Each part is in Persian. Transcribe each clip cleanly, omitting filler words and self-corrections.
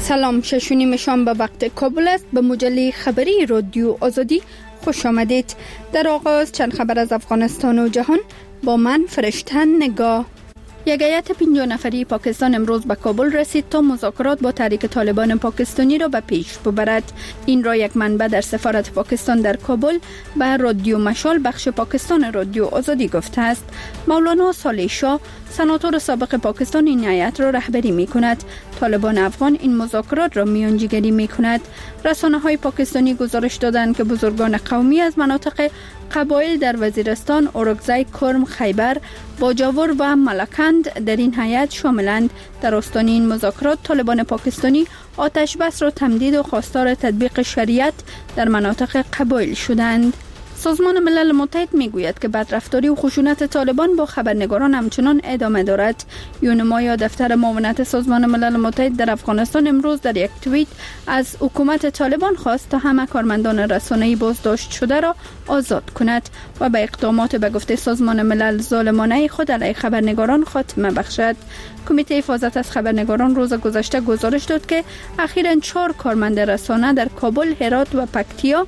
سلام، 6:30 شام به وقت کابل است. به مجله خبری رادیو آزادی خوش آمدید. در آغاز چند خبر از افغانستان و جهان با من فرشتن نگاه. یک هیئت 50 نفری پاکستان امروز به کابل رسید تا مذاکرات با تحریک طالبان پاکستانی را به پیش ببرد. این را یک منبع در سفارت پاکستان در کابل به رادیو مشال بخش پاکستان رادیو آزادی گفته است. مولانا صالح شاه سناتور سابق پاکستان این هیئت را رهبری می کند. طالبان افغان این مذاکرات را میانجیگری می کند. رسانه‌های پاکستانی گزارش دادند که بزرگان قومی از مناطق قبایل در وزیرستان، اورکزای، کرم، خیبر، باجاور و ملکند در این هیئت شاملند. در آستانه این مذاکرات طالبان پاکستانی آتش بس را تمدید و خواستار تطبیق شریعت در مناطق قبایل شدند. سازمان ملل متحد میگوید که بدرفتاری و خشونت طالبان با خبرنگاران همچنان ادامه دارد. یونما دفتر معاونت سازمان ملل متحد در افغانستان امروز در یک توییت از حکومت طالبان خواست تا همه کارمندان رسانه‌ای بازداشت شده را آزاد کند و به اقدامات به گفته سازمان ملل ظالمانه خود علیه خبرنگاران خاتمه بخشد. کمیته حفاظت از خبرنگاران روز گذشته گزارش داد که اخیراً 4 کارمند رسانه در کابل، هرات و پکتیا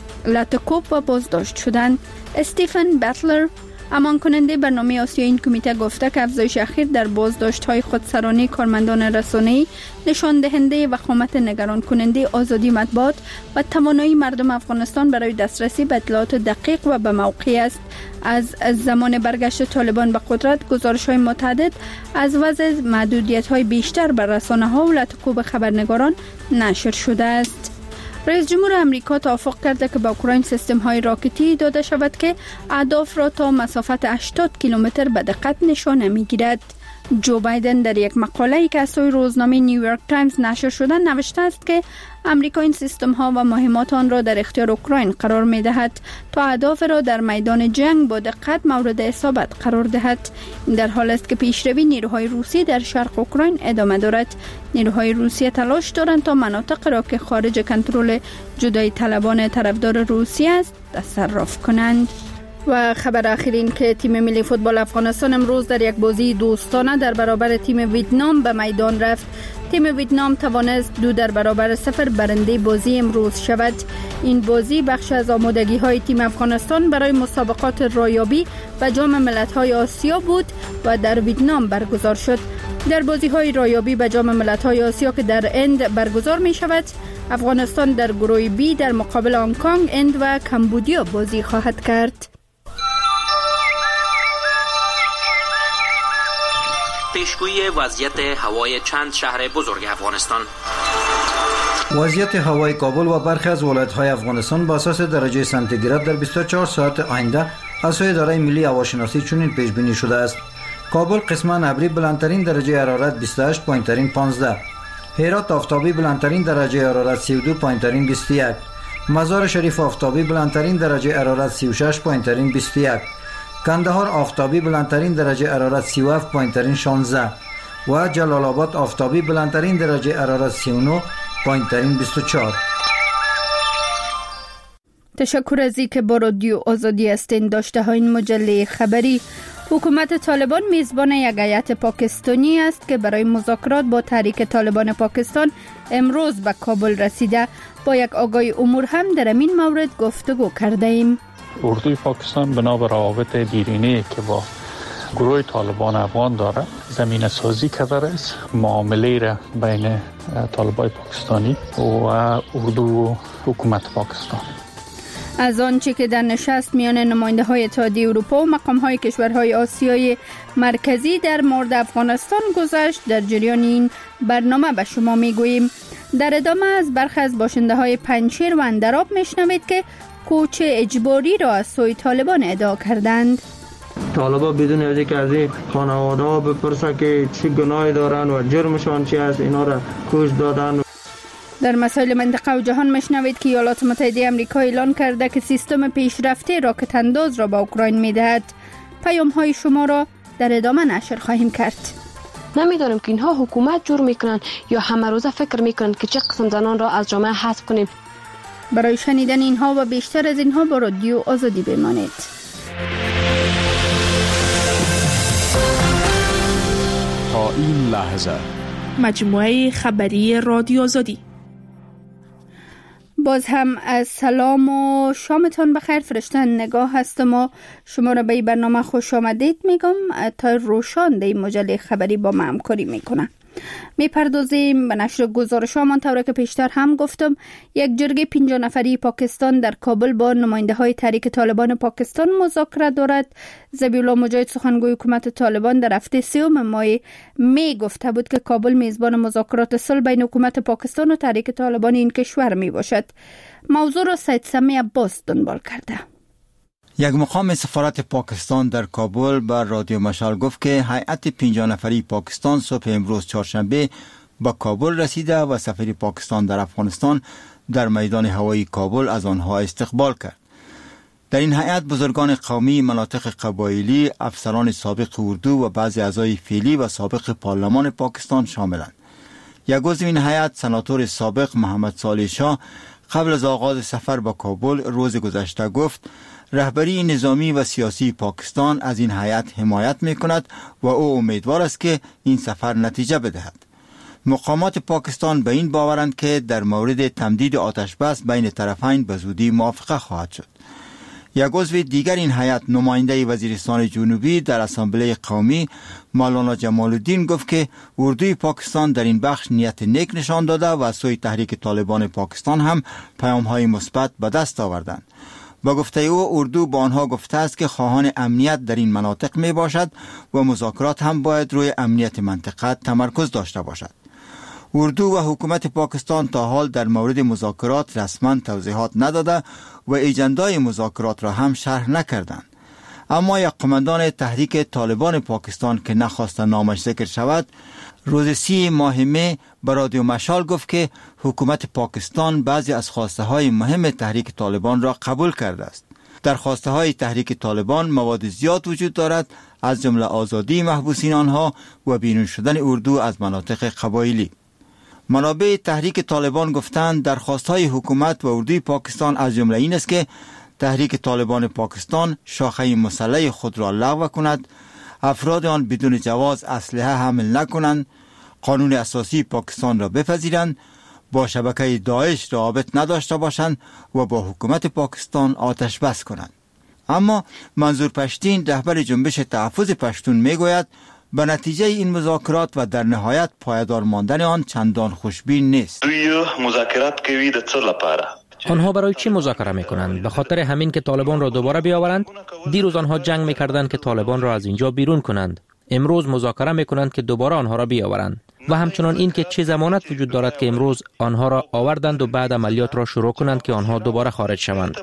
لاتکوب و بازداشت شدند. استیفن بتلر امان کننده برنامه آسیا این کمیته گفته که افزایش اخیر در بازداشت‌های خودسرانه کارمندان رسانه‌ای نشان دهنده وخامت نگران کننده آزادی مطبوعات و توانایی مردم افغانستان برای دسترسی به اطلاعات دقیق و به موقع است. از زمان برگشت طالبان به قدرت گزارش‌های متعدد از وضع محدودیت‌های بیشتر بر رسانه‌ها و لاتکوب خبرنگاران نشر شده است. رئیس جمهور امریکا توافق کرده که به اوکراین سیستم‌های راکتی داده شود که اهداف را تا مسافت 80 کیلومتر به دقت نشانه می‌گیرد. جو بایدن در یک مقاله‌ای که از سوی روزنامه نیویورک تایمز نشر شده نوشته است که امریکا این سیستم‌ها و مهمات آن را در اختیار اوکراین قرار می‌دهد تا اهداف را در میدان جنگ با دقت مورد اصابت قرار دهد. این در حال است که پیشروی نیروهای روسی در شرق اوکراین ادامه دارد. نیروهای روسیه تلاش دارند تا مناطق را که خارج کنترل جدایی طلبان طرفدار روسیه است تصرف کنند. و خبر اخیر این که تیم ملی فوتبال افغانستان امروز در یک بازی دوستانه در برابر تیم ویتنام به میدان رفت. تیم ویتنام توانست 2-0 برنده بازی امروز شود. این بازی بخش از آمادگی‌های تیم افغانستان برای مسابقات رایابی و جام ملت‌های آسیا بود و در ویتنام برگزار شد. در بازی‌های رایابی به جام ملت‌های آسیا که در هند برگزار می‌شود، افغانستان در گروه بی در مقابل هنگ کنگ، هند و کمبودیا بازی خواهد کرد. پیشگویی وضعیت هوای چند شهر بزرگ افغانستان. وضعیت هوای کابل و برخی از ولایت‌های افغانستان با اساس درجه سانتیگراد در 24 ساعت آینده از سوی اداره ملی هواشناسی چنین پیش بینی شده است: کابل قسماً ابری بلندترین درجه حرارت 28، پایین‌ترین 15. هرات آفتابی بلندترین درجه حرارت 32، پایین‌ترین 21. مزار شریف آفتابی بلندترین درجه حرارت 36، پایین‌ترین 21. کندهار آفتابی بلندترین درجه حرارت 37، پایین‌ترین 16 و جلال آباد آفتابی بلندترین درجه حرارت 39، پایین‌ترین 24. تشکر از اینکه با رادیو آزادی هستین. داشته های این مجله خبری: حکومت طالبان میزبان یک هیئت پاکستانی است که برای مذاکرات با تحریک طالبان پاکستان امروز به کابل رسیده. با یک آگاهی امور هم در این مورد گفتگو کرده ایم. اردوی پاکستان بنا به روابط دیرینه‌ای که با گروه طالبان افغان داره زمینه سازی کرده است معامله را بین طالبان پاکستانی و اردو و حکومت پاکستان. از آنچه که در نشست میان نماینده های اتحادیه اروپا و مقام های کشورهای آسیای مرکزی در مورد افغانستان گذشت در جریان این برنامه به شما میگوییم. در ادامه از برخی از باشنده های پنجشیر و اندراب میشنوید که کوچ اجباری را از سوی طالبان ادعا کردند. طالبان بدون از اینکه از این خانواده ها بپرسه که چه گناهی دارن و جرمشان چی است اینا را کوچ دادن. در مسائل منطقه و جهان میشنوید که ایالات متحده آمریکا اعلان کرده که سیستم پیشرفته راکت انداز را به اوکراین میدهد. پیام های شما را در ادامه نشر خواهیم کرد. نمیدانم که اینها حکومت جور میکنن یا همه روزه فکر میکنن که چه قسم زنان را از جامعه حذف کنیم. برای شنیدن اینها و بیشتر از اینها با رادیو آزادی بمانید. تا این لحظه مجموعه خبری رادیو آزادی. باز هم از سلام و شامتان بخیر. فرشتن نگاه هستم و شما را به این برنامه خوش آمدید میگم. تا روشان در این مجله خبری با ما همکاری میکنه. میپردازیم به نشر گزارش هامان. طوری که پیشتر هم گفتم، یک جرگه 50 نفری پاکستان در کابل با نماینده های تحریک طالبان پاکستان مذاکره دارد. ذبیح‌الله مجاهد سخنگوی حکومت طالبان در هفته 3 ماه می گفته بود که کابل میزبان مذاکرات صلح بین حکومت پاکستان و تحریک طالبان این کشور می باشد. موضوع را سید سمی عباس دنبال کرده. یک مقام سفارت پاکستان در کابل بر رادیو مشال گفت که هیئت 50 نفری پاکستان صبح امروز چهارشنبه به کابل رسیده و سفیر پاکستان در افغانستان در میدان هوایی کابل از آنها استقبال کرد. در این هیئت بزرگان قومی، مناطق قبایلی، افسران سابق اردو و بعضی اعضای فعلی و سابق پارلمان پاکستان شاملند. یک عضو این هیئت، سناتور سابق محمد صالح شاه، قبل از آغاز سفر به کابل روز گذشته گفت رهبری نظامی و سیاسی پاکستان از این هیئت حمایت می‌کند و او امیدوار است که این سفر نتیجه بدهد. مقامات پاکستان به این باورند که در مورد تمدید آتش بس بین طرفین به زودی موافقه خواهد شد. یک عضو دیگر این هیئت، نماینده وزیرستان جنوبی در اسامبله قومی مولانا جمال الدین گفت که اردوی پاکستان در این بخش نیت نیک نشان داده و از سوی تحریک طالبان پاکستان هم پیام‌های مثبت به دست آوردند. با گفته او، اردو با آنها گفته است که خواهان امنیت در این مناطق می باشد و مذاکرات هم باید روی امنیت منطقه تمرکز داشته باشد. اردو و حکومت پاکستان تا حال در مورد مذاکرات رسما توضیحات نداده و ایجندای مذاکرات را هم شرح نکردند. اما یک قماندان تحریک طالبان پاکستان که نخواست نامش ذکر شود، روز 30 ماه می به رادیو مشال گفت که حکومت پاکستان بعضی از خواسته های مهم تحریک طالبان را قبول کرده است. در خواسته های تحریک طالبان مواد زیاد وجود دارد، از جمله آزادی محبوسین آنها و بیرون شدن اردو از مناطق قبایلی. منابع تحریک طالبان گفتند درخواست های حکومت و اردوی پاکستان از جمله این است که تحریک طالبان پاکستان شاخه مسلح خود را لغو کند، افراد آن بدون جواز اسلحه حمل نکنند، قانون اساسی پاکستان را بپذیرند، با شبکه داعش روابط نداشته باشند و با حکومت پاکستان آتش بس کنند. اما منظور پشتین، رهبر جنبش تحفظ پشتون میگوید به نتیجه این مذاکرات و در نهایت پایدار ماندن آن چندان خوشبین نیست. مذاکرات کوي د څه لپاره؟ آنها برای چی مذاکره میکنند؟ به خاطر همین که طالبان را دوباره بیاورند؟ دیروز آنها جنگ میکردند که طالبان را از اینجا بیرون کنند. امروز مذاکره میکنند که دوباره آنها را بیاورند. و همچنان این که چه ضمانت وجود دارد که امروز آنها را آوردند و بعد عملیات را شروع کنند که آنها دوباره خارج شوند.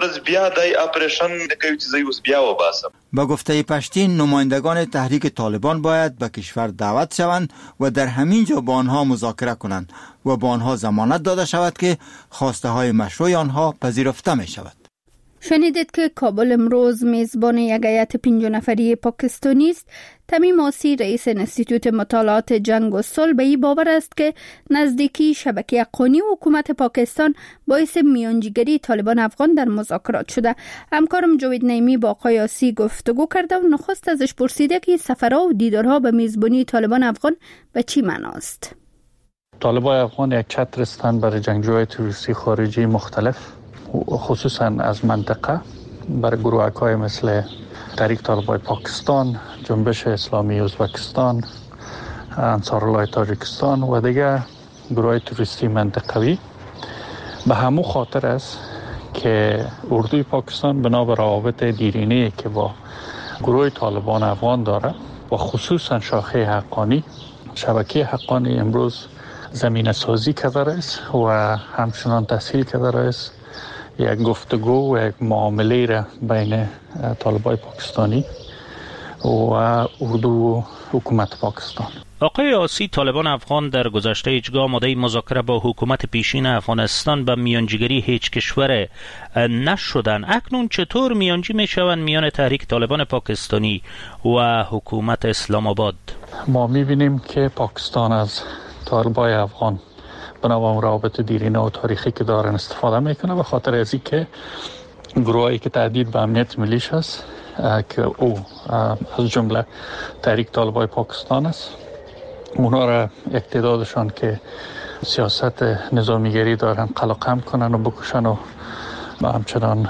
با گفته پشتین، نمایندگان تحریک طالبان باید به کشور دعوت شوند و در همین جا با آنها مذاکره کنند و با آنها ضمانت داده شود که خواسته های مشروع آنها پذیرفته می شود. شنیدید که کابل امروز میزبان یک هیئت 50 نفری پاکستانی است. تمیم آسی، رئیس انستیتوت مطالعات جنگ و صلح، به این باور است که نزدیکی شبکه حقانی و حکومت پاکستان باعث میانجیگری طالبان افغان در مذاکرات شده. همکارم جاوید نعیمی با آقای آسی گفتگو کرده و نخست ازش پرسیده که سفرها و دیدارها به میزبانی طالبان افغان به چی معناست. طالبان افغان یک چتر هستند برای جنگجوهای تروریستی خارجی مختلف، خصوصا از منطقه، برای گروه‌های مثل تحریک طالبان پاکستان، جنبش اسلامی ازبکستان، انصارالله تاجیکستان و دیگر گروه‌های تروریستی منطقوی. به همون خاطر است که اردوی پاکستان بنا به روابط دیرینه‌ای که با گروه طالبان افغان داره و خصوصا شاخه حقانی، شبکه حقانی، امروز زمینه سازی کرده است و همچنان تسهیل کرده است یک گفتگو و یک معامله را بین طالبان پاکستانی و اردو و حکومت پاکستان. آقای آسی، طالبان افغان در گذشته هیچگاه آماده مذاکره با حکومت پیشین افغانستان به میانجیگری هیچ کشور نشدن. اکنون چطور میانجی میشوند میان تحریک طالبان پاکستانی و حکومت اسلام آباد؟ ما میبینیم که پاکستان از طالبان افغان بنابراین روابط دیرینه و تاریخی که دارن استفاده میکنه، به خاطر از اینکه گروهایی که تهدید به امنیت ملیش است که او از جمله تحریک طالبان پاکستان است اونا را اقتدارشان که سیاست نظامیگری دارن قلقم کنن و بکشن و همچنان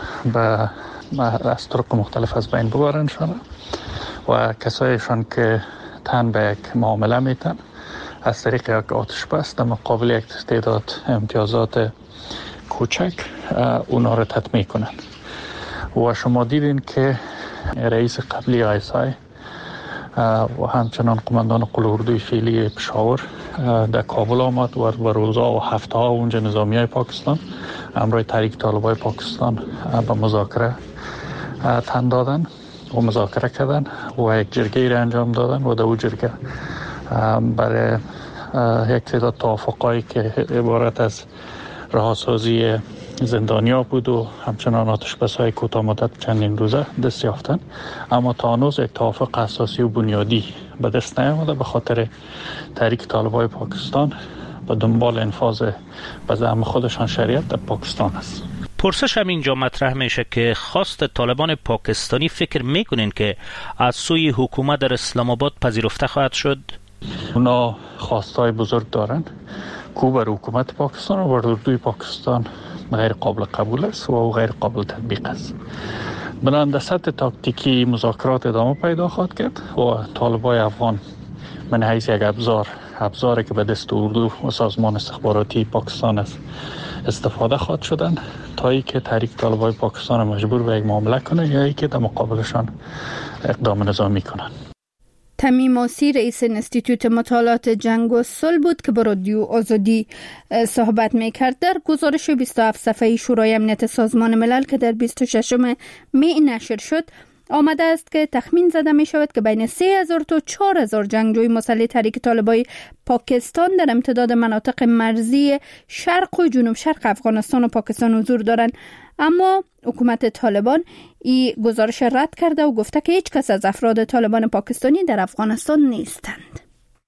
از طرق مختلف از بین ببرنشان و کسایشان که تن به یک معامله میتن از طریق یک آتش بس در مقابل یک تعداد امتیازات کوچک اونا را تطمیع کنن. و شما دیدین که رئیس قبلی ISI و همچنان قماندان قوه اردوی فعلی پشاور در کابل آمد و روزها و هفته ها اونجا نظامی های پاکستان همراه تحریک طالبای پاکستان به مذاکره تن دادن و مذاکره کردن و یک جرگه را انجام دادن و در اون جرگه برای یک تعداد توافقایی که عبارت از رهاسازی زندانیا بود و همچنان آتش‌بس‌های کوتاه مدت چندین روزه دست یافتن، اما تا هنوز یک توافق اساسی و بنیادی به دست نیامده به خاطر تحریک طالبای پاکستان به دنبال انفاذ به زعم خودشان شریعت در پاکستان است. پرسش هم اینجا مطرح میشه که خواست طالبان پاکستانی فکر میکنین که از سوی حکومت در اسلام آباد پذیرفته خواهد شد؟ اونا خواستای بزرگ دارن که بر حکومت پاکستان و بر اردوی پاکستان غیر قابل قبول است و غیر قابل تطبیق است. بنابراین در سطح تاکتیکی مذاکرات ادامه پیدا خواهد کرد و طالبای افغان من حیث یک ابزاری که به دست اردو و سازمان استخباراتی پاکستان است استفاده خواهد شدن تا ای که تحریک طالبای پاکستان مجبور به یک معامله کنه یا ای که در مقابلشان اقدام نظامی کنن. تمیم آسی رئیس انستیتوت مطالعات جنگ و صلح بود که با رادیو آزادی صحبت میکرد. در گزارش 27 صفحه‌ای شورای امنیت سازمان ملل که در 26 می نشر شد آمده است که تخمین زده می شود که بین 3000 تا 4000 جنگجوی مسلح تحریک طالبای پاکستان در امتداد مناطق مرزی شرق و جنوب شرق افغانستان و پاکستان حضور دارند. اما حکومت طالبان این گزارش رد کرده و گفته که هیچ کس از افراد طالبان پاکستانی در افغانستان نیستند.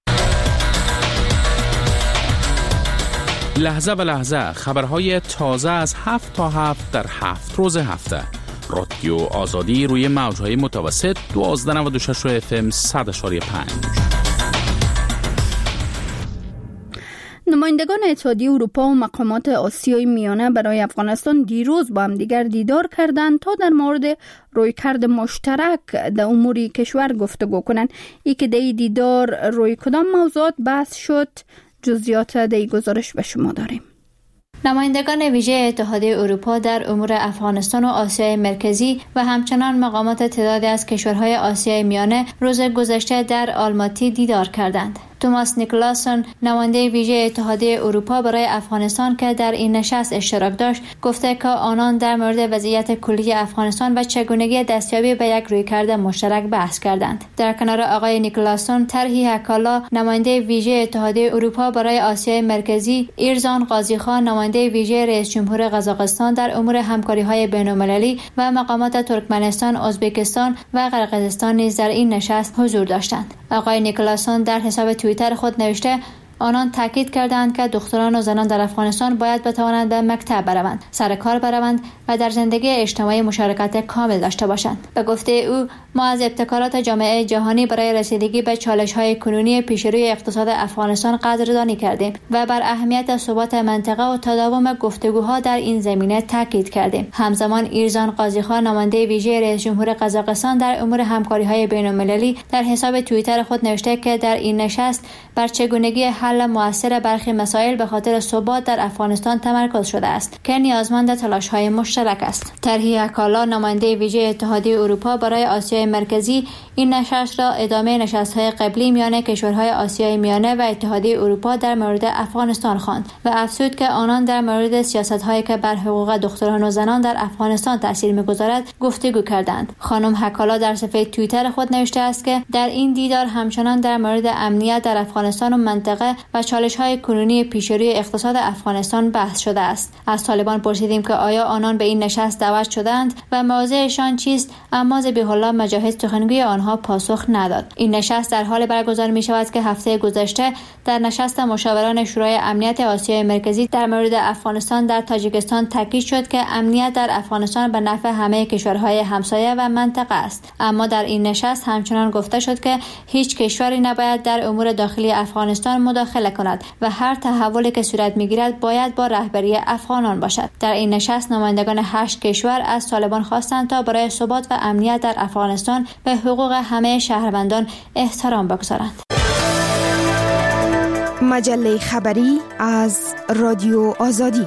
لحظه به لحظه خبرهای تازه از 7 تا 7 در 7 روز هفته. رادیو آزادی روی موجهای متوسط 1296 FM 100.5. نمایندگان اتحادیه اروپا و مقامات آسیای میانه برای افغانستان دیروز با هم دیگر دیدار کردند تا در مورد رویکرد مشترک در امور کشور گفتگو کنند. ای که در دیدار روی کدام موضوعات بحث شد، جزئیات در گزارش به شما داریم. نمایندگان ویژه اتحادیه اروپا در امور افغانستان و آسیای مرکزی و همچنان مقامات تعدادی از کشورهای آسیای میانه روز گذشته در آلماتی دیدار کردند. توماس نیکلاسون نماینده ویژه اتحادیه اروپا برای افغانستان که در این نشست اشتراک داشت گفته که آنان در مورد وضعیت کلی افغانستان و چگونگی دستیابی به یک رویکرد مشترک بحث کردند. در کنار آقای نیکلاسون طرحی حکالا نماینده ویژه اتحادیه اروپا برای آسیای مرکزی ایرزان قاضیخان نماینده ویژه رئیس جمهور قزاقستان در امور همکاری‌های بین‌المللی و مقامات ترکمنستان، ازبکستان و قرقیزستان نیز در این نشست حضور داشتند. آقای نیکلاسون در حساب توییتر خود نوشته آنان تاکید کردند که دختران و زنان در افغانستان باید بتوانند به مکتب بروند، سر کار بروند و در زندگی اجتماعی مشارکت کامل داشته باشند. به گفته او ما از ابتکارات جامعه جهانی برای رسیدگی به چالش‌های کنونی پیشروی اقتصاد افغانستان قدردانی کردیم و بر اهمیت ثبات منطقه و تداوم گفتگوها در این زمینه تاکید کردیم. همزمان ایرزان قاضیخان نماینده ویژه رئیس جمهور قزاقستان در امور همکاری‌های بین‌المللی در حساب توییتر خود نوشته که در این نشست بر چگونگی حل مؤثر برخی مسائل به خاطر ثبات در افغانستان تمرکز شده است که نیازمند تلاش‌های مشترک است. طرحی حکالا نماینده ویژه اتحادیه اروپا برای آسیای مرکزی این نشست را ادامه نشست‌های قبلی میان کشورهای آسیای میانه و اتحادیه اروپا در مورد افغانستان خواند و افزود که آنان در مورد سیاست‌هایی که بر حقوق دختران و زنان در افغانستان تاثیر می‌گذارد گفتگو کردند. خانم حکالا در صفحه توییتر خود نوشته است که در این دیدار همچنان در مورد امنیت در افغانستان و منطقه و چالش‌های کنونی پیشروی اقتصاد افغانستان بحث شده است. از طالبان پرسیدیم که آیا آنان به این نشست دعوت شدند و موضعشان چیست، اما ذبیح الله مجاهد سخنگوی آنها پاسخ نداد. این نشست در حال برگزار می شود که هفته گذشته در نشست مشاوران شورای امنیت آسیای مرکزی در مورد افغانستان در تاجیکستان تاکید شد که امنیت در افغانستان به نفع همه کشورهای همسایه و منطقه است. اما در این نشست همچنان گفته شد که هیچ کشوری نباید در امور داخلی افغانستان مداخله کند و هر تحولی که صورت می‌گیرد باید با رهبری افغانان باشد. در این نشست نمایندگان 8 کشور از طالبان خواستند تا برای ثبات و امنیت در افغانستان به حقوق همه شهروندان احترام بگذارند. مجله خبری از رادیو آزادی.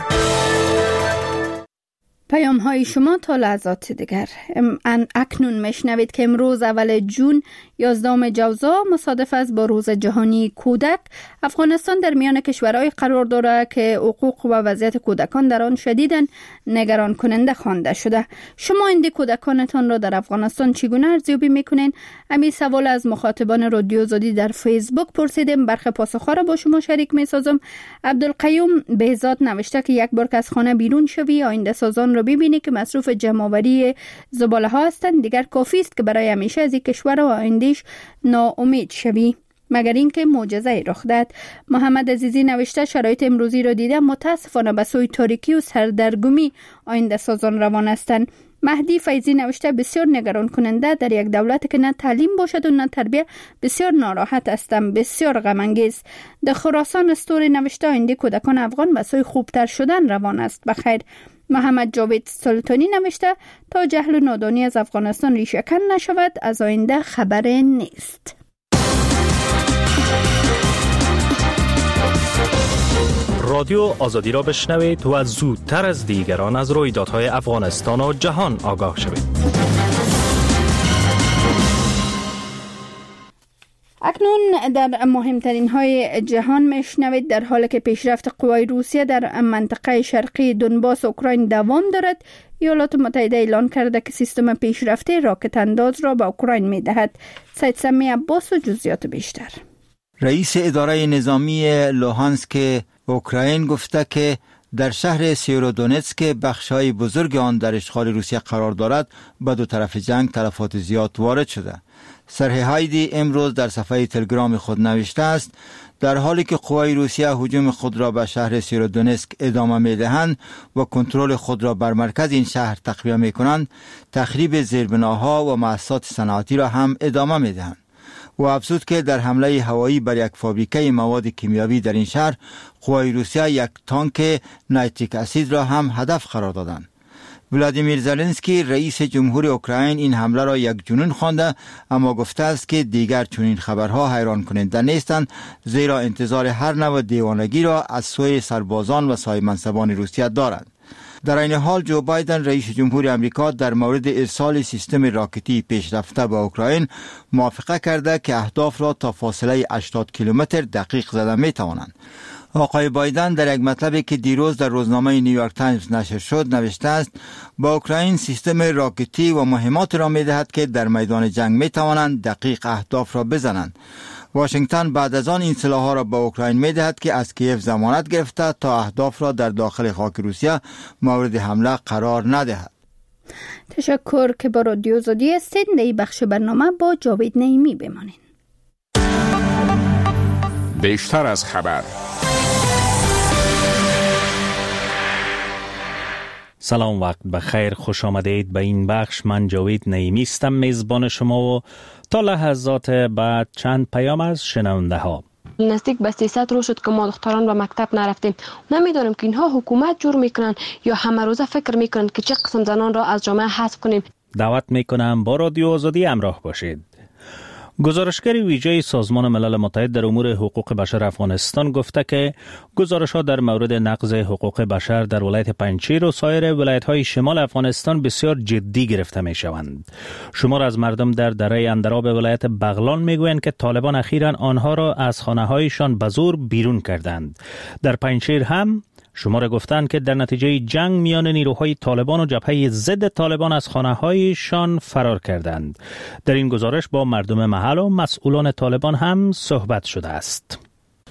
پیام های شما تا لحظات دیگر. اکنون میشنوید که امروز اول جون 11 جوزا مصادف است با روز جهانی کودک. افغانستان در میان کشورهای قرار دارد که حقوق و وضعیت کودکان در آن شدیداً نگران کننده خوانده شده. شما این کودکانتان را در افغانستان چگونه ارزیابی میکنین؟ همین سوال از مخاطبان رادیو آزادی در فیسبوک پرسیدیم. برخی پاسخها را با شما شریک میسازم. عبدالقیوم بهزاد نوشته که یک بار که از خانه بیرون شوی آینده سازان را ببینی که مصروف جمع‌آوری زباله ها هستند، دیگر کافی است که برای همیشه از این کشور و آیندهش ناامید شوی مگر اینکه معجزه رخ دهد. محمد عزیزی نوشته شرایط امروزی را دیده متاسفانه به سوی تاریکی و سردرگمی آینده سازان روان هستند. مهدی فیضی نوشته بسیار نگران کننده در یک دولت که نه تعلیم باشد و نه تربیه، بسیار ناراحت هستم، بسیار غم انگیز. در خراسان استوری نوشته آینده کودکان افغان به سوی خوبتر شدن روان است. بخیر. محمد جاوید سلطانی نوشته تا جهل و نادانی از افغانستان ریشه‌کن نشود از آینده خبر نیست. رادیو آزادی را بشنوید و زودتر از دیگران از رویدادهای افغانستان و جهان آگاه شوید. اکنون در مهمترین های جهان میشنوید در حالی که پیشرفت قوای روسیه در منطقه شرقی دونباس اوکراین دوام دارد، ایالات متحده اعلان کرده که سیستم پیشرفته راکت انداز را به اوکراین میدهد. سید سمی عباس و جزئیات بیشتر. رئیس اداره نظامی لوهانسک اوکراین گفته که در شهر سیورودونتسک بخش‌های بزرگ آن در اشغال روسیه قرار دارد، به دو طرف جنگ تلفات زیاد وارد شده. سرهی هایدی امروز در صفحه تلگرام خود نوشته است در حالی که قوای روسیه هجوم خود را به شهر سیورودونتسک ادامه می‌دهند و کنترل خود را بر مرکز این شهر تقویه می‌کنند، تخریب زیربناها و مؤسسات صنعتی را هم ادامه می‌دهند. و افزود که در حمله هوایی بر یک فابریکه مواد کیمیاوی در این شهر قوای روسیه یک تانک نیتریک اسید را هم هدف قرار دادند. ولادیمیر زلنسکی رئیس جمهور اوکراین این حمله را یک جنون خوانده، اما گفته است که دیگر چنین خبرها حیران کننده نیستند، زیرا انتظار هر نوع دیوانگی را از سوی سربازان و صاحب منصبان روسیه دارند. در این حال جو بایدن رئیس جمهور آمریکا در مورد ارسال سیستم راکتی پیشرفته به اوکراین موافقه کرده که اهداف را تا فاصله 80 کیلومتر دقیق زده می توانند. آقای بایدن در یک مطلبی که دیروز در روزنامه نیویورک تایمز نشر شد نوشته است با اوکراین سیستم راکتی و مهمات را می دهد که در میدان جنگ می توانند دقیق اهداف را بزنند. واشنگتن بعد از آن این سلاح‌ها را به اوکراین می‌دهد که از کیف ضمانت گرفته تا اهداف را در داخل خاک روسیه مورد حمله قرار ندهد. تشکر که با رادیو آزادی هستید. در این بخش برنامه با جاوید نعیمی بمانید. بیشتر از خبر. سلام، وقت بخیر، خوش آمدید به این بخش. من جاوید نعیمی هستم، میزبان شما و تا لحظات بعد چند پیام از شنونده ها. نزدیک به 300 روز شد که ما دختران به مکتب نرفتیم. نمیدونم که اینها حکومت جور میکنن یا همه روزه فکر میکنن که چه قسم زنان را از جامعه حذف کنیم. دعوت میکنم با رادیو آزادی همراه باشید. گزارشگر ویژه سازمان ملل متحد در امور حقوق بشر افغانستان گفته که گزارش‌ها در مورد نقض حقوق بشر در ولایت پنجشیر و سایر ولایت‌های شمال افغانستان بسیار جدی گرفته می‌شوند. شمار از مردم در دره اندراب ولایت بغلان می‌گویند که طالبان اخیراً آنها را از خانه‌هایشان به زور بیرون کردند. در پنجشیر هم شمار گفتند که در نتیجه جنگ میان نیروهای طالبان و جبهه ضد طالبان از خانه‌هایشان فرار کردند. در این گزارش با مردم محل و مسئولان طالبان هم صحبت شده است.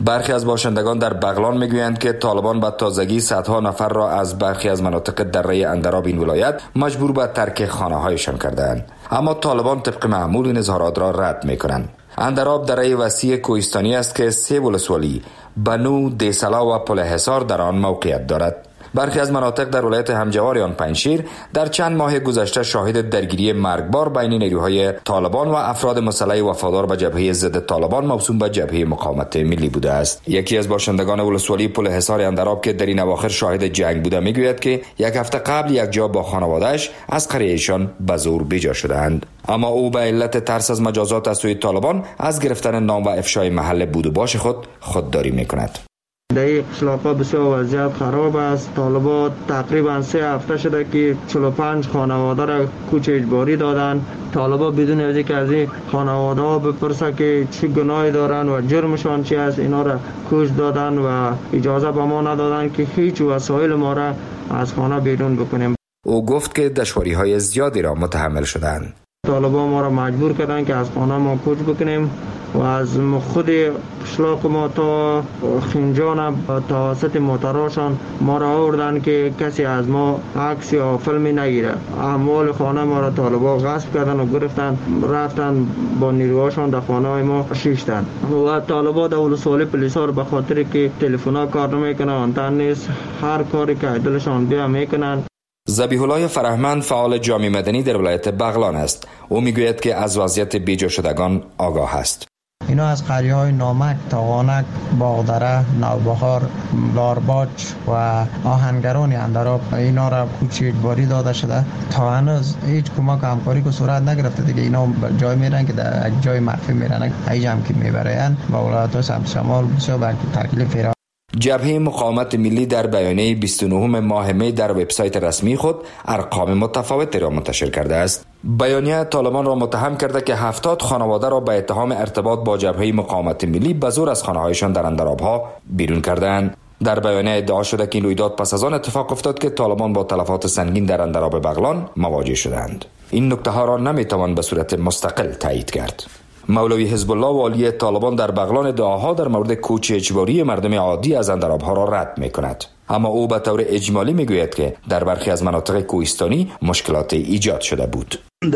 برخی از باشندگان در بغلان میگویند که طالبان به تازگی صدها نفر را از برخی از مناطق دره اندراب این ولایت مجبور به ترک خانه‌هایشان کردند، اما طالبان طبق معمول این اظهارات را رد میکنند. اندراب دره وسیع کوهستانی است که 3 ولسوالی بنو، دیسلا و پل حصار در آن موقعیت دارد. برخی از مناطق در ولایت همجوار آن پنجشیر در چند ماه گذشته شاهد درگیری مرگبار بین نیروهای طالبان و افراد مسلح وفادار به جبهه ضد طالبان موسوم به جبهه مقاومت ملی بوده است. یکی از باشندگان ولسوالی پل حصار اندراب که در این اواخر شاهد جنگ بوده میگوید که یک هفته قبل یک جا با خانواده‌اش از قریه‌شان به زور بیجا شدند، اما او به علت ترس از مجازات از سوی طالبان از گرفتن نام و افشای محل بود و باش خودداری میکند. در این قشلاق‌ها بسیار وضعیت خراب است. طالبان تقریبا 3 هفته شده که 45 خانواده را کوچ اجباری دادن. طالبان بدون از اینکه از این خانواده ها بپرسه که چه گناهی دارن و جرمشان چی است، اینا را کوچ دادن و اجازه به ما ندادن که هیچ وسایل ما را از خانه بیرون بکنیم. او گفت که دشواری‌های زیادی را متحمل شدند. طالبان ما را مجبور کردن که از خانه ما کوچ بکنیم و از خود قشلاق ما تا خنجان توسط موتراشان ما را آوردن که کسی از ما عکس یا فیلمی نگیره. اموال خانه ما را طالبان غصب کردن و گرفتن، رفتن با نیروهاشان در خانه ما شیشتن و طالبان در ولسوالی پلیسار به خاطر که تلفن‌ها کار نمیکنن، آنتن نیست، هر کاری که دلشان بیا میکنن. ذبیح الله فرهمند فعال جامعه مدنی در ولایت بغلان است. او میگوید که از وضعیت بیجا شدگان آگاه است. اینا از قریه‌های نامک، تاغانک، باغدره، نوبهار، لارباج و آهنگران اندراب اینا را کوچ اجباری داده شده. تا هنوز هیچ کمک همکاری که صورت نگرفته دیگه. اینا جای میرن که در جای مخفی میرن، هیچ هم که میبرن و ولایت سمت شمال بسیار بر تکلیف فراغ. جبهه مقاومت ملی در بیانیه 29 ماه می در وبسایت رسمی خود ارقام متفاوتی را منتشر کرده است. بیانیه طالبان را متهم کرده که 70 خانواده را به اتهام ارتباط با جبهه مقاومت ملی به زور از خانه‌هایشان در اندراب‌ها بیرون کردند. در بیانیه ادعا شده که این رویداد پس از آن اتفاق افتاد که طالبان با تلفات سنگین در اندراب بغلان مواجه شدند. این نکته ها را نمیتوان به صورت مستقل تایید کرد. مولوی حزب الله والی طالبان در بغلان ادعاها در مورد کوچ اجباری مردم عادی از اندراب‌ها را رد می‌کند، اما او به طور اجمالی میگوید که در برخی از مناطق کوهستانی مشکلات ایجاد شده بود.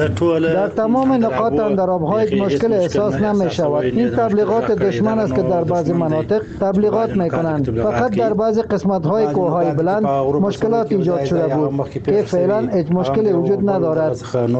در تمام نقاط اندراب‌ها هیچ مشکل احساس نمی شود. این تبلیغات دشمن است که در بعضی مناطق تبلیغات میکنند. فقط در بعضی قسمت‌های کوههای بلند مشکلات ایجاد شده بود که فعلا هیچ مشکلی وجود ندارد.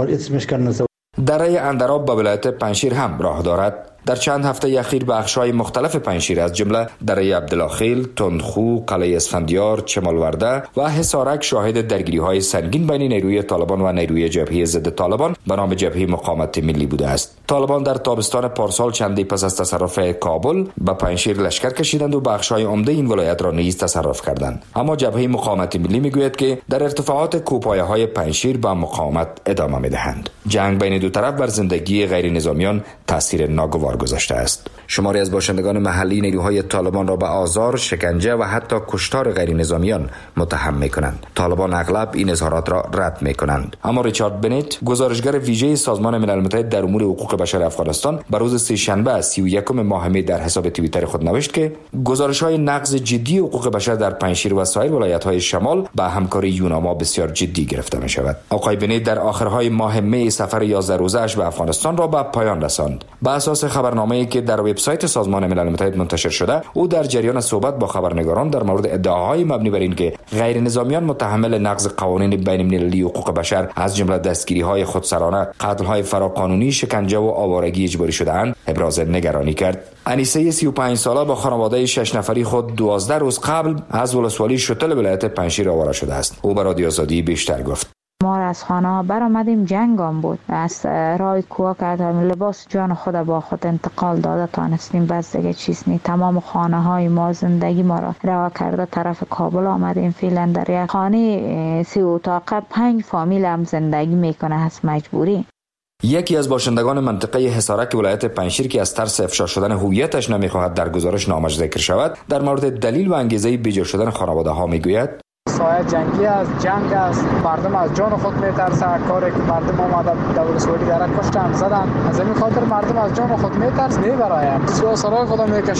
دره اندراب به ولایت پنجشیر هم راه دارد. در چند هفته اخیر بخش‌های مختلف پنجشیر از جمله دره عبدالخیل، تندخو، قلعه اسفندیار، چمالورده و حصارک شاهد درگیری‌های سنگین بین نیروی طالبان و نیروی جبهه ضد طالبان به نام جبهه مقاومت ملی بوده است. طالبان در تابستان پارسال چندی پس از تصرف کابل به پنجشیر لشکر کشیدند و بخش‌های عمده این ولایت را نیز تصرف کردند. اما جبهه مقاومت ملی میگوید که در ارتفاعات کوهپایه‌های پنجشیر به مقاومت ادامه می‌دهند. جنگ بین دو طرف بر زندگی غیر نظامیان تاثیر ناگوار گذاشته است. شماری از باشندگان محلی نیروهای طالبان را به آزار، شکنجه و حتی کشتار غیر نظامیان متهم می‌کنند. طالبان اغلب این اظهارات را رد می‌کنند. اما ریچارد بنت، گزارشگر ویژه سازمان ملل متحد در امور حقوق بشر افغانستان، به روز سه‌شنبه 31 ماه می در حساب توییتر خود نوشت که گزارش‌های نقض جدی حقوق بشر در پنجشیر و سایر ولایت‌های شمال با همکاری یوناما بسیار جدی گرفته می‌شود. آقای بنت در آخرهای ماه می سفر 11 روزه‌اش به افغانستان را به پایان رساند. بر اساس خبرنامه‌ای که در وبسایت سازمان ملل متحد منتشر شده، او در جریان صحبت با خبرنگاران در مورد ادعاهای مبنی بر اینکه غیر نظامیان متحمل نقض قوانین بین‌المللی حقوق بشر از جمله دستگیری‌های خودسرانه، قتل‌های فراقانونی، شکنجه و آوارگی اجباری شده‌اند، ابراز نگرانی کرد. انیسه 35 ساله با خانواده 6 نفری خود 12 روز قبل از ولسوالی شتل ولایت پنجشیر آواره شده است. او به رادیو آزادی بیشتر گفت. ما از خانه برآمدیم، جنگ هم بود. از راه کوه کردیم، لباس جان خود با خود انتقال داده تانستیم، بس دیگه چیز نی. تمام خانه های ما، زندگی ما را رها کرده طرف کابل آمدیم. فعلا در یک خانه 3 اتاقه 5 فامیل هم زندگی میکنه، هست مجبوری. یکی از باشندگان منطقه حصارک ولایت پنجشیر که از ترس افشا شدن هویتش نمیخواهد در گزارش نامش ذکر شود، در مورد دلیل و انگیزه بیجا شدن خانواده ها میگوید: سایه جنگی است، جنگ است، مردم از جان خود میترسند. کاری که مردم آمده در ولسوالی داره کشتن، زدن، از این خاطر مردم از جان خود میترسند، میبراین سوء سرای خود میکشند.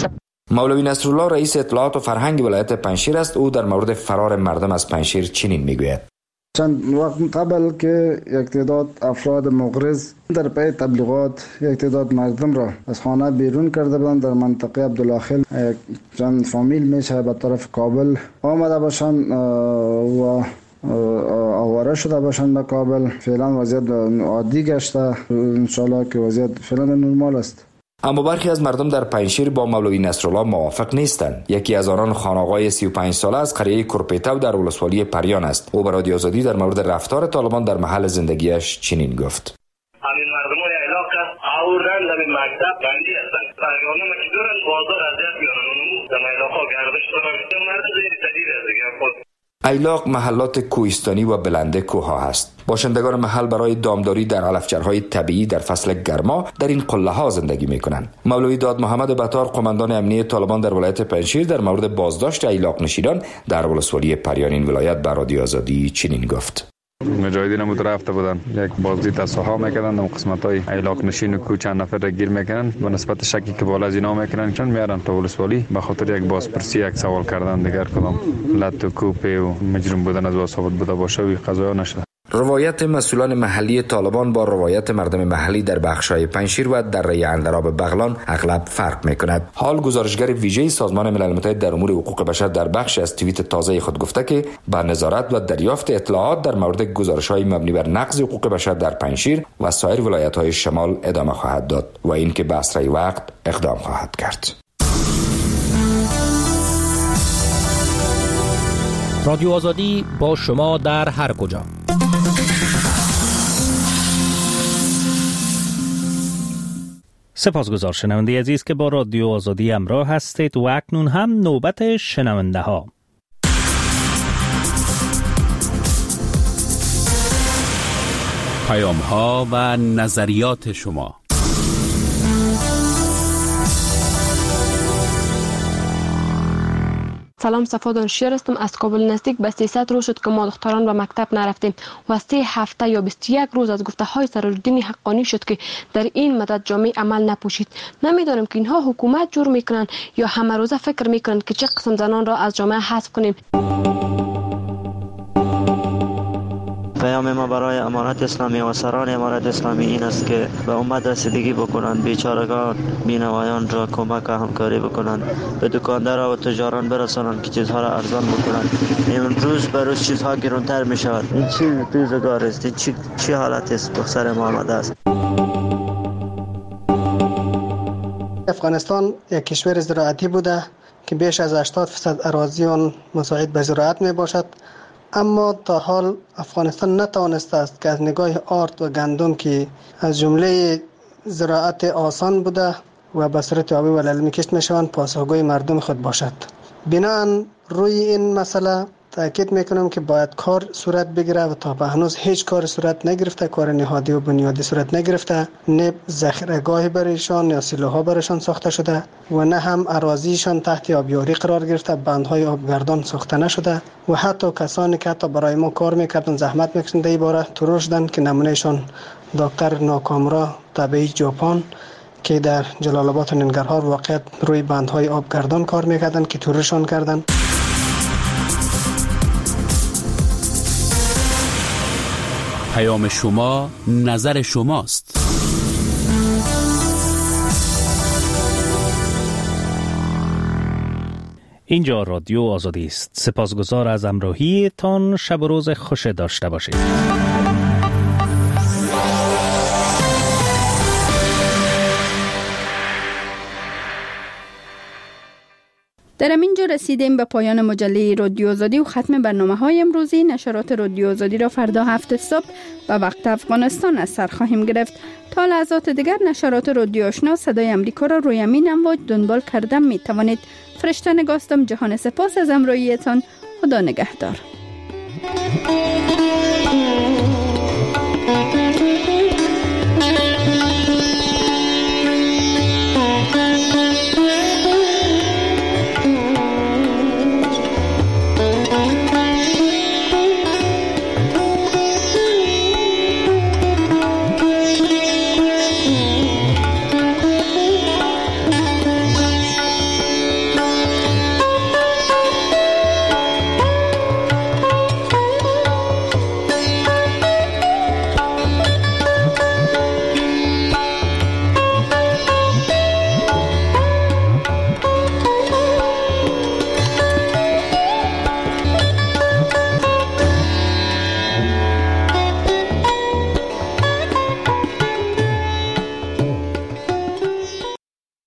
مولوی نصرالله رئیس اطلاعات و فرهنگ ولایت پنجشیر است. او در مورد فرار مردم از پنجشیر چنین میگوید: چند وقت قبل که یک تعداد افراد مغرض در پی تبلیغات یک تعداد مردم را از خانه بیرون کرده بودند. در منطقه عبدالله چند فامیل میشه به طرف کابل آمده باشند و آواره شده باشند به کابل. فعلا وضعیت عادی گشته، انشالله که وضعیت فعلا نرمال است. اما برخی از مردم در پنجشیر با مولوی نصرالله موافق نیستند. یکی از آنان خانقای 35 ساله از قریه کرپیتو در ولسوالی پریان است. او به رادیو آزادی در مورد رفتار طالبان در محل زندگیش چنین گفت: همین مردمای علاقه آوردن در مکتب بندی هستند. پریانه که دورن بازار اذیت میکنن، در علاقه گردش دارن. مرد زیر تدیر است دیگه. ایلاق محلات کوهستانی و بلنده کوه است. باشندگان محل برای دامداری در علفچرهای طبیعی در فصل گرما در این قله ها زندگی می کنند. مولوی داد محمد بطار، قماندان امنیه طالبان در ولایت پنجشیر، در مورد بازداشت ایلاق نشینان در ولسوالی پریان این ولایت به رادیو آزادی چنین گفت: مجاهدین هم رفته بودن، یک بازدید از سوها میکردن، اون قسمت‌های ایلاق نشین و کو چند نفر را گیر میکنن. به نسبت شکی که بالا از اینا میکنن چون میارن تا ولسوالی به خاطر یک بازپرسی، یک سوال کردن دیگر کدام لط و کوپه و مجرم بودن از ثابت بوده باشه و قضایا نشده. روایت مسئولان محلی طالبان با روایت مردم محلی در بخش‌های پنجشیر و دره اندراب بغلان اغلب فرق می‌کند. حال گزارشگر ویژه سازمان ملل متحد در امور حقوق بشر در بخش از توییت تازه خود گفته که با نظارت و دریافت اطلاعات در مورد گزارش‌های مبنی بر نقض حقوق بشر در پنجشیر و سایر ولایت‌های شمال ادامه خواهد داد و اینکه به اسرع وقت اقدام خواهد کرد. رادیو آزادی با شما در هر کجا. سپاسگزار شنونده عزیز که با رادیو آزادی همراه هستید و اکنون هم نوبت شنونده ها. پیام ها و نظریات شما. سلام، صفا دانشیار هستم. از کابل نزدیک به 300 روز شد که ما دختران به مکتب نرفتیم و 3 هفته یا 21 روز از گفته های سراج‌الدین حقانی شد که در این مدت جامعه عمل نپوشید. نمیدانم که اینها حکومت جور میکنن یا همه روزه فکر میکنن که چه قسم زنان را از جامعه حذف کنیم. پیام ما برای امارت اسلامی و سران امارت اسلامی این است که به امت رسیدگی بکنند، بیچارگان بینوایان را کمک همکاری بکنند، به دکاندار و تجاران برسانند که چیزها را ارزان بکنند. این روز به روز چیزها گرانتر می شود. این چی روزگار است؟ چی حالت است به سر ما آمده است؟ افغانستان یک کشور زراعتی بوده که بیش از 80% اراضی آن مساعد به زراعت می باشد، اما تا حال افغانستان نتوانسته است که از نگاه آرد و گندم که از جمله زراعت آسان بوده و به صورت آبی و للمی کشت می شوند پاسخگوی مردم خود باشد. بناهن روی این مسئله تاکید میکنم که باید کار صورت بگیره و تا به هنوز هیچ کار صورت نگرفته، کار نهادی و بنیادی صورت نگرفته، نه ذخیره‌گاهی برایشان یا سیلوها برایشان ساخته شده و نه هم اراضیشان تحت آبیاری قرار گرفته، بندهای آبگردان ساخته نشده و حتی کسانی که حتی برای ما کار میکردن زحمت میکشیدن در این باره ترور شدن که نمونهشان دکتر ناکامرا طبیعی ژاپن که در جلال آباد و ننگرهار واقعیت روی بندهای آبگردان کار میکردن که ترورشان کردن. پیام شما، نظر شماست. اینجا رادیو آزادی است. سپاسگزار از همراهیتان. شب و روز خوش داشته باشید. در همینجا رسیدیم به پایان مجله رادیو آزادی و ختم برنامه‌های امروزی. نشرات رادیو آزادی را فردا 7 صبح به وقت افغانستان از سر خواهیم گرفت. تا لحظات دیگر نشرات رادیو آشنا صدای امریکا را روی همین امواج دنبال کرده می توانید. فرشته نگاستم. جهان سپاس از همراهیتان. خدا نگهدار.